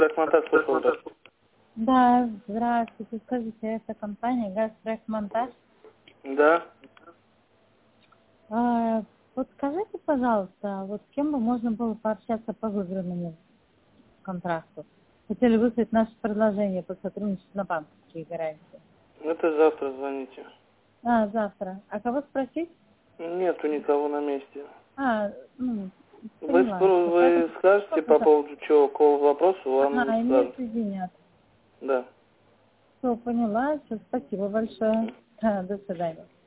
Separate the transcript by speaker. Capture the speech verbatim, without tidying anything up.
Speaker 1: Газпроектмонтаж, слушал, да.
Speaker 2: Да, здравствуйте. Скажите, это компания «Газпроектмонтаж».
Speaker 1: Да.
Speaker 2: А, вот скажите, пожалуйста, вот с кем бы можно было пообщаться по выигранному контракту? Хотели выслать наше предложение по сотрудничеству на банковские гарантии.
Speaker 1: Это завтра звоните.
Speaker 2: А, завтра. А кого спросить?
Speaker 1: Нету никого на месте.
Speaker 2: А, ну,
Speaker 1: Вы,
Speaker 2: поняла.
Speaker 1: спро- вы скажете по поводу чего, какого вопроса вам
Speaker 2: А, нет,
Speaker 1: скажут.
Speaker 2: извинят.
Speaker 1: Да.
Speaker 2: Все, поняла. Все, спасибо большое. Да, до свидания.